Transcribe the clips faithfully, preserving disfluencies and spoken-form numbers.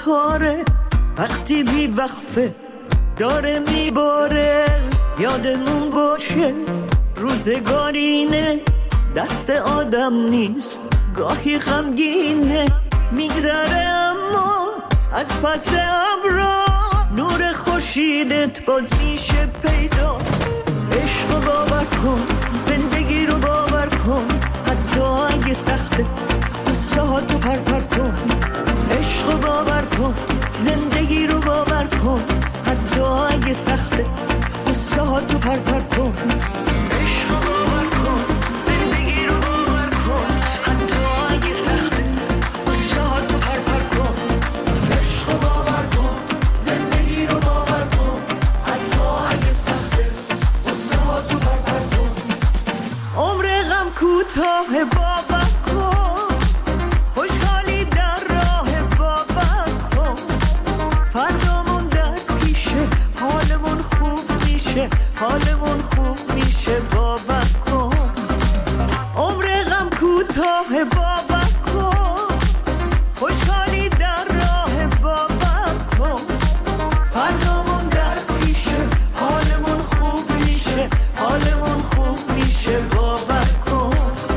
تاره، وقتی بی وقفه داره میباره. یادمون باشه روزگارینه، دست آدم نیست، گاهی غمگینه. میگذره اما از پس ابرا نور خورشیدت باز میشه پیدا. عشق باور کن، زندگی رو باور کن، حتی اگه سخته قصه ها تو پر پر کن. عشق باور کن، زندگی رو باور کن، حتی اگه سخته قصه ها تو پر پر کن. عشق باور کن، زندگی رو باور کن، حتی اگه سخته قصه ها تو پر پر کن. عشق باور کن، زندگی رو باور کن، حتی اگه سخته قصه ها تو پر پر کن. عمر غم کوتاه باور کن، خوشحالی در راه باور کن. فردامون در پیشه، حالمون خوب میشه، حالمون خوب میشه باور کن. عمر غم کوتاه باور کن، خوشحالی در راه باور کن. فردامون در پیشه، حالمون خوب میشه، حالمون خوب میشه باور کن.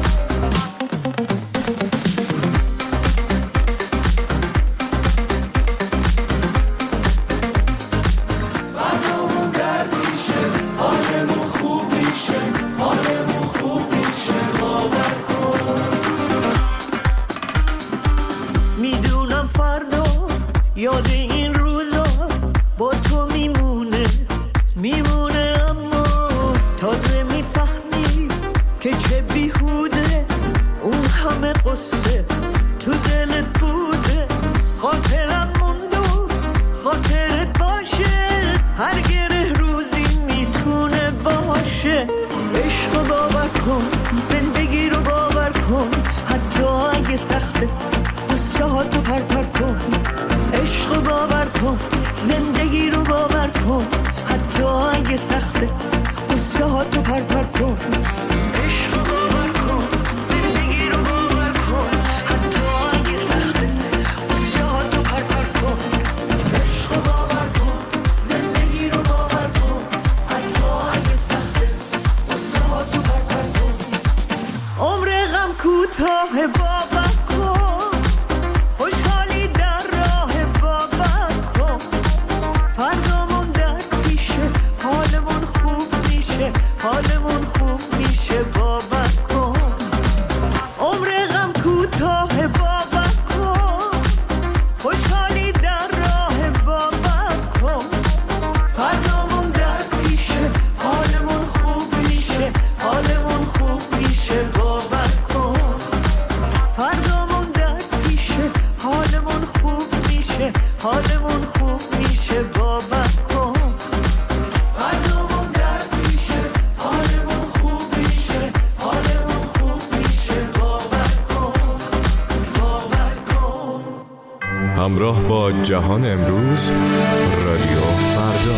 میدونم فردا یاد این روزا با تو میمونه میمونه، اما تازه میفهمی که چه بیهوده اون همه قصه تو دلت بوده. خاطرم موندو خاطرت باشه، هر گره روزی میتونه باشه. عشق باور کن، زندگی رو باور کن، حتی اگه سخته قصه ها تو پر پر کن. عشق باور کن، زندگی رو باور کن، حتی اگه سخته قصه ها تو پر پر کن. عشق باور کن، زندگی رو باور کن، حتی اگه سخته قصه ها تو پر پر کن. عشق باور کن، زندگی رو باور کن، حتی اگه سخته قصه ها تو پر پر کن. عمر غم کوتاه باور کن، خوشحالی در راه باور کن. فردامون در پیشه، حالمون خوب میشه، حالمون خوب میشه باور کن. عمر غم کوتاه باور کن، خوشحالی در راه باور کن. فردامون در پیشه، حالمون خوب میشه، حالمون خوب میشه باور کن. فردامون در پیشه، حالمون خوب میشه، حالمون خوب میشه باور کن. فردامون در پیشه، حالمون خوب میشه، حالمون خوب میشه باور کن، باور کن. همراه با جهان امروز، رادیو فردا.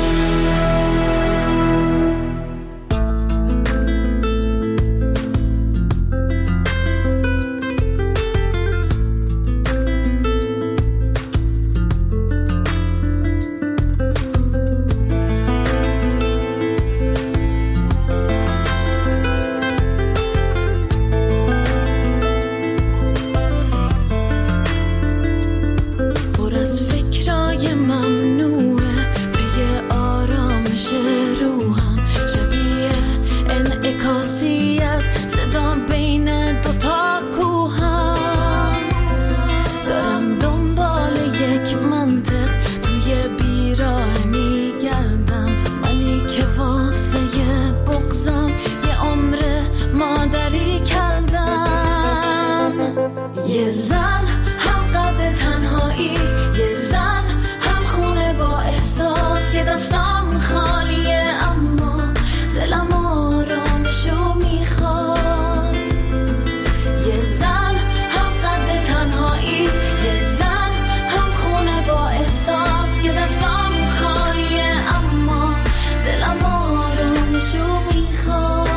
پر از فکرای ممنوعه، پی آرامش روحم، شبیه انعکاسی از صدا بین دوتا کوهم. دارم دنبال یک منطق توی بیراه میگردم، منی که واسه بغضم یه عمر مادری کردم. یه زن هم قد تنهایی، یه زن هم خونه با احساس که دستم خالیه، اما دلم آرامشو میخواست. یه زن هم قد تنهایی، یه زن هم خونه با احساس که دستم خالیه، اما دلم آرامشو میخواست.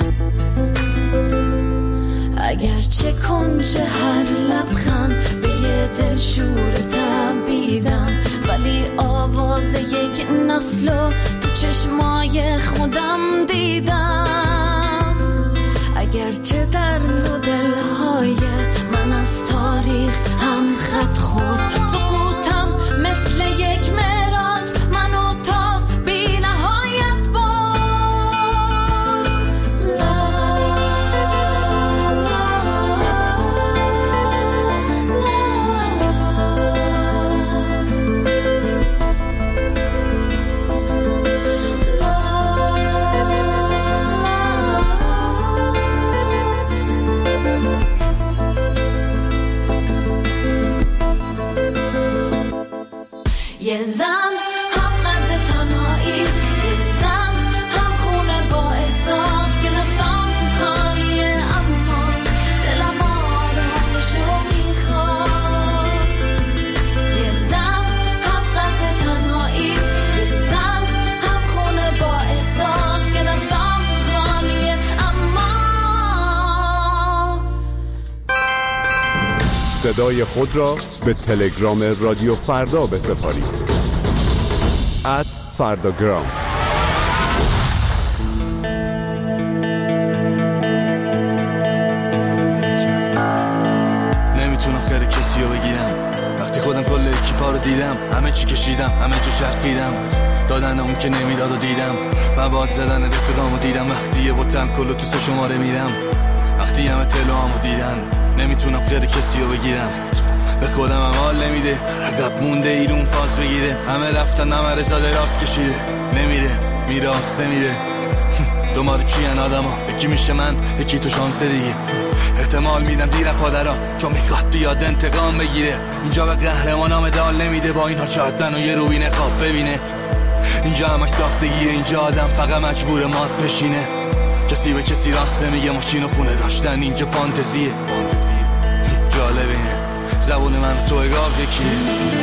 اگرچه کنج هر لبخند به یه دلشور تبیدم، ولی آواز یک نسلو تو چشمای خودم دیدم. اگرچه در نو دلهای من از تاریخ هم خط خورد، سقوطم مثل یک معراج منو تا بی نهایت برد. لا یه زن هم قد تنهایی، یه زن هم خونه با احساس که دستام خالیه اما دلم آرامشو میخواد. یه زن هم قد تنهایی، یه زن هم خونه با احساس که دستام خالیه اما. صدای خود را به تلگرام رادیو فردا بسپارید. ات فرداگرام. نمیتونم خیر کسی رو بگیرم، وقتی خودم کل اکیپا رو دیدم، همه چی کشیدم، همه جا چرخیدم، دادن اون که نمیداد و دیدم، مواد زدن رفیقامو دیدم، وقتی یه بوتم کلو تو سه شماره میرم، وقتی همه تلوامو دیدن. نمیتونم خیر کسی رو بگیرم، به خودم هم حال نمیده، عقب مونده ایرون فاز بگیره، همه رفتن همه رزاده راست کشیده، نمیره میره آسه میره. دوماره چی هن آدم ها، یکی میشه من یکی تو شانسه دیگه، احتمال میدم دیرم پادرها چون میخواد بیاد انتقام بگیره. اینجا به قهرمان ها مدال نمیده، با اینها چهتن و یه روبین خواب ببینه. اینجا همش ساختگیه، اینجا آدم فقط مجبور مات بشینه، کسی به کسی راست نمیگه، ماشین و خونه داشتن اینجا فانتزیه. جالب اینه زبون من تو اگاه یکیه.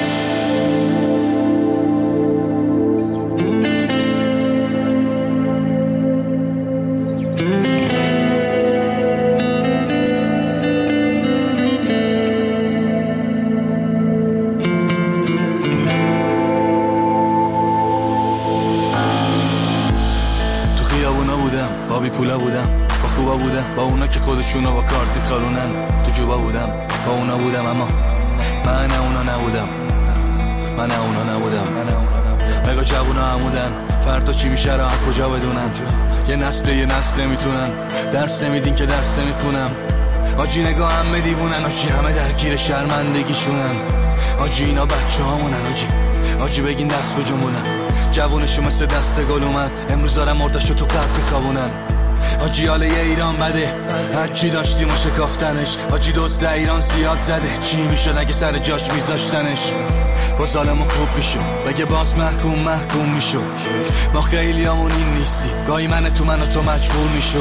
تو خیابونا بودم، با بی پولا بودم، با خوبا بودم، با اونا که خودشونو با کارت میخارونن. تو جوبا بودم، با اونا بودم، اما من اونا نبودم، من اونا نبودم. مگا جوونا همودن، فردا چی میشه را کجا بدونم. یه نسل یه نسل نمیتونن، درس نمیدین که درس نمیخونم. آجی نگاه همه دیوونن، آجی همه درگیر شرمندگیشونن. آجی اینا بچه هامونن، آجی آجی بگین دست بجنبونن. جوونشو مثل دست گل اومد، امروز دارم مردشو تو قبل بخوابونن. آجی حاله یه ایران بده، هر چی داشتیم و شکافتنش. آجی دوست ایران زیاد زده، چی میشد اگه سر جاش میذاشتنش. با ظالمو خوب میشو، بگه باز محکوم محکوم میشو. ما خیلی همون این نیستی، گاهی من تو من و تو مجبور میشو.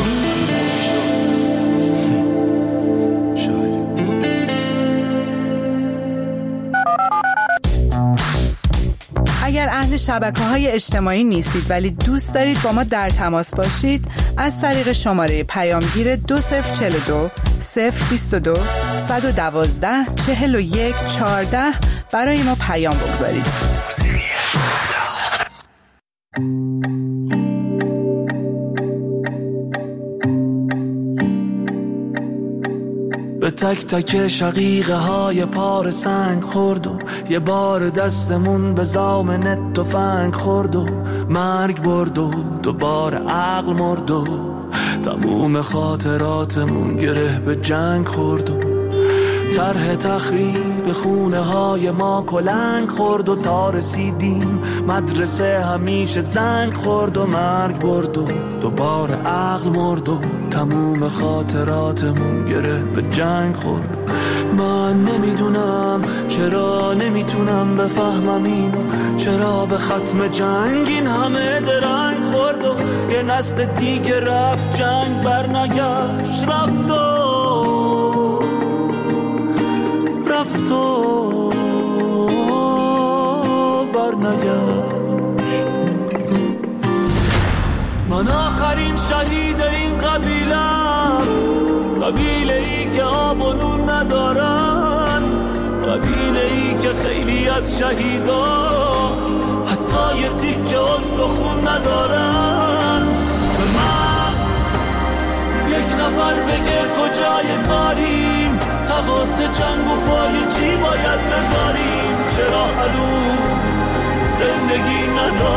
اگر اهل شبکه‌های اجتماعی نیستید ولی دوست دارید با ما در تماس باشید، از طریق شماره پیامگیر دو صفر چهل و دو صفر بیست و دو صد و دوازده چهل و یک چهارده برای ما پیام بگذارید. به تک تک شقیقه های پار سنگ خورد و یه بار دستمون به زامن تفنگ خورد و مرگ برد و دوباره عقل مرد و تموم خاطراتمون گره به جنگ خورد و طرح تخریب خونه های ما کلنگ خورد و تا رسیدیم مدرسه همیشه زنگ خورد و مرگ برد و دوباره عقل مرد و تموم خاطراتمون گره به جنگ خورد. من نمیدونم چرا نمیتونم بفهمم اینو، چرا به ختم جنگ این همه درنگ خورد و یه نسل دیگه رفت جنگ برنگشت، رفت و رفت و برنگشت. من آخرین شهید این قبیلم، قبیله ای که آب و نون ندارن، قبیله از شهیداش حتی یه تیکه استخون ندارن. به من یک نفر بگه کجای کاریم، تقاس جنگ و پای چی باید بذاریم، چرا هنوز زندگی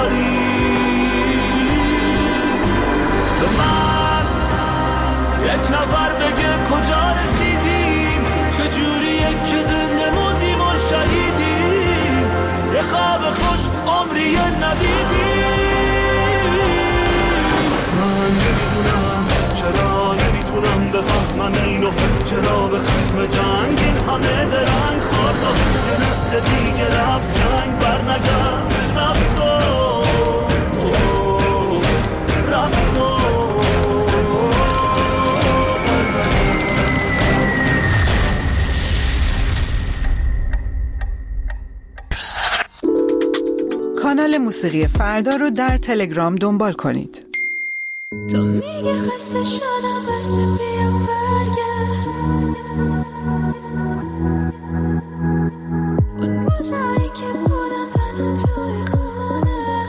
نداریم. به من یک نفر بگه کجا رسیدیم، چجوریه که زنده موندیم و شهیدیم، یه خواب خوش عمریه ندیدیم. من نمیدونم چرا نمیتونم بفهمم اینو، چرا به ختم جنگ این همه درنگ خورد، یه نسل دیگه رفت جنگ برنگشت، رفت و رفت و کانال موسیقی فردا رو در تلگرام دنبال کنید. تو میگه خسته شدم بس بیا برگرد، اون روزایی که بودم تنها توی خانه،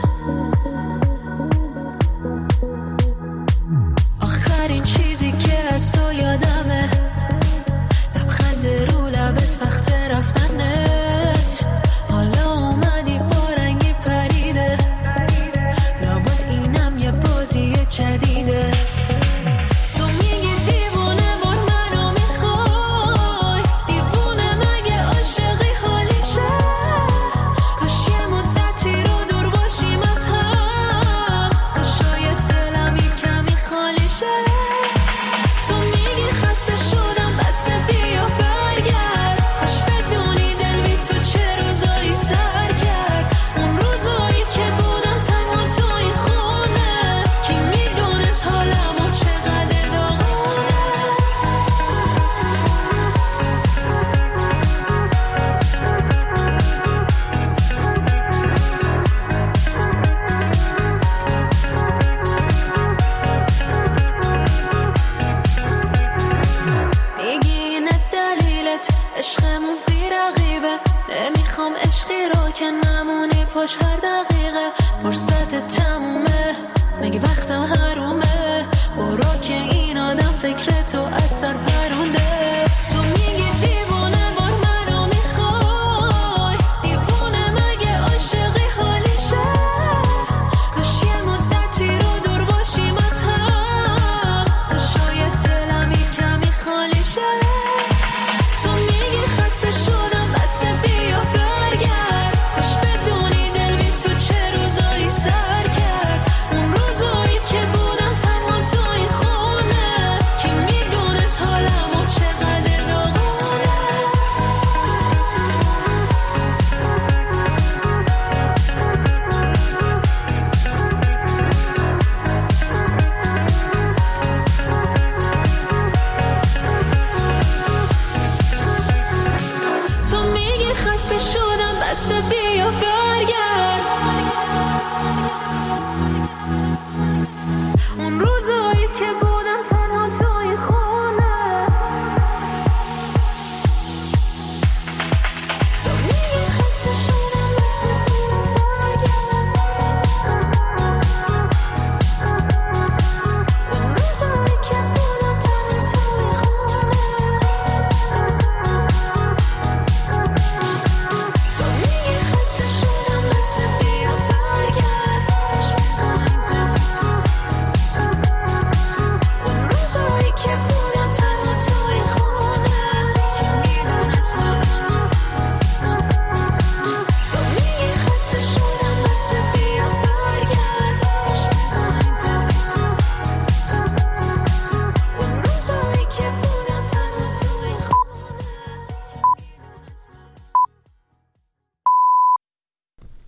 آخرین چیزی که از تو یادمه لبخند رو لبت وقت رفتنت، حالا اومدی با رنگی پریده، لابد اینم یه بازی جدیده. تو میگی دیوونه بار منو میخوای، دیوونه مگه عاشقی حالیشه، کاش یه مدتی رو دور باشیم از هم، تا شاید دلم یه کمی خالیشه. تو میگی خسته شدم بس بیا برگرد، کاش بدونی دل بی تو چه روزایی سر کرد، اون روزایی که بودم تنها توی خونه، کی میدونست حالمو چقدر داغونه. میگی اینه دلیلت عشقمون بی رقیبه، نمیخوام عشقی رو که نمونی پاش هر دقیقه، فرصت تمومه مگه وقتم حرومه، برو که این آدم فکر